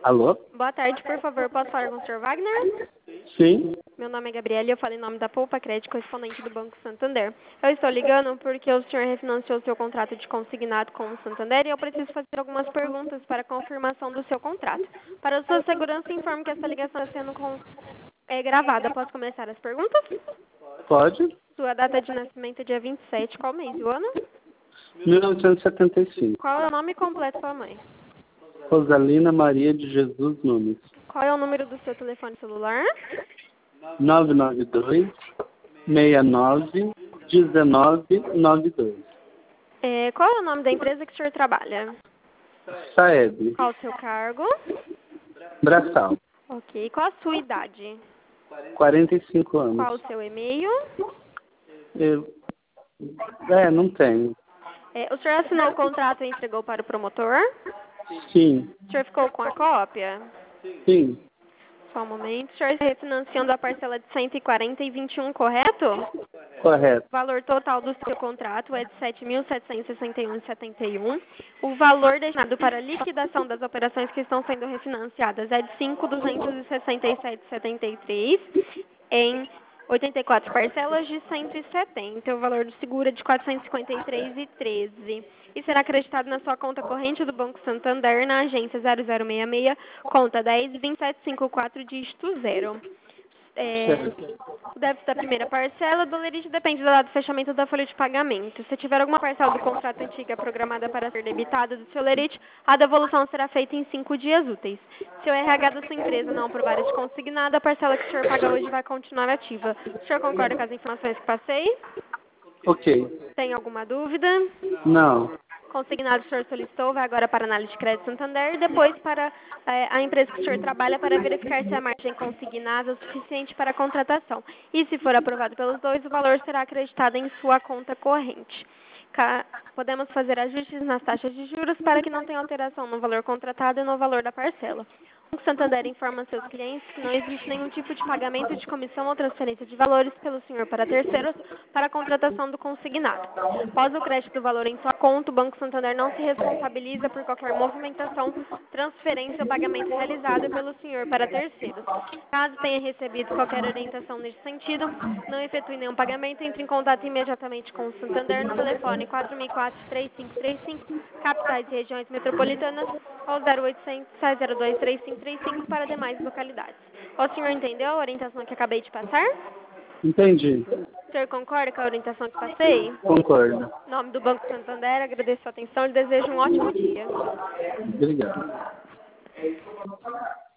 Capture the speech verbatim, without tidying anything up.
Alô? Boa tarde, por favor, posso falar com o senhor Wagner? Sim. Meu nome é Gabriela e eu falo em nome da Poupa Crédito, correspondente do Banco Santander. Eu estou ligando porque o senhor refinanciou seu contrato de consignado com o Santander e eu preciso fazer algumas perguntas para confirmação do seu contrato. Para a sua segurança, informo que essa ligação está sendo com, é, gravada. Posso começar as perguntas? Pode? Sua data de nascimento é dia vinte e sete, qual mês e o ano? mil novecentos e setenta e cinco. Qual é o nome completo da sua mãe? Rosalina Maria de Jesus Nunes. Qual é o número do seu telefone celular? nove nove dois, seis nove, um nove nove dois. É, qual é o nome da empresa que o senhor trabalha? Saeb. Qual o seu cargo? Braçal. Ok. Qual a sua idade? quarenta e cinco anos. Qual o seu e-mail? Eu... É, não tenho. É, o senhor assinou o contrato e entregou para o promotor? Sim. O senhor ficou com a cópia? Sim. Só um momento. O senhor está refinanciando a parcela de cento e quarenta e vinte e um, correto? Correto. O valor total do seu contrato é de sete mil setecentos e sessenta e um vírgula setenta e um. O valor destinado para a liquidação das operações que estão sendo refinanciadas é de cinco mil duzentos e sessenta e sete vírgula setenta e três em oitenta e quatro parcelas de cento e setenta. O valor do seguro é de quatrocentos e cinquenta e três vírgula treze. E será acreditado na sua conta corrente do Banco Santander na agência zero zero seis seis, conta dez vinte e sete cinquenta e quatro, dígito zero. É, Certo. o débito da primeira parcela do lerite depende da data do fechamento da folha de pagamento. Se tiver alguma parcela do contrato antiga programada para ser debitada do seu lerite, a devolução será feita em cinco dias úteis. Se o R H da sua empresa não aprovar este consignado, a parcela que o senhor paga hoje vai continuar ativa. O senhor concorda com as informações que passei? Ok. Tem alguma dúvida? Não. Consignado que o senhor solicitou vai agora para a análise de crédito Santander e depois para eh, a empresa que o senhor trabalha para verificar se a margem consignada é o suficiente para a contratação. E se for aprovado pelos dois, o valor será acreditado em sua conta corrente. Ca- Podemos fazer ajustes nas taxas de juros para que não tenha alteração no valor contratado e no valor da parcela. O Santander informa seus clientes que não existe nenhum tipo de pagamento de comissão ou transferência de valores pelo senhor para terceiros para a contratação do consignado. Após o crédito do valor em sua conta, o Banco Santander não se responsabiliza por qualquer movimentação, transferência ou pagamento realizado pelo senhor para terceiros. Caso tenha recebido qualquer orientação nesse sentido, não efetue nenhum pagamento, entre em contato imediatamente com o Santander no telefone quatro mil e quatro, três cinco três cinco, capitais e regiões metropolitanas, ou zero oitocentos, seis zero dois, três cinco três cinco para demais localidades. O senhor entendeu a orientação que acabei de passar? Entendi. O senhor concorda com a orientação que passei? Concordo. Em nome do Banco Santander, agradeço a sua atenção e desejo um ótimo dia. Obrigado.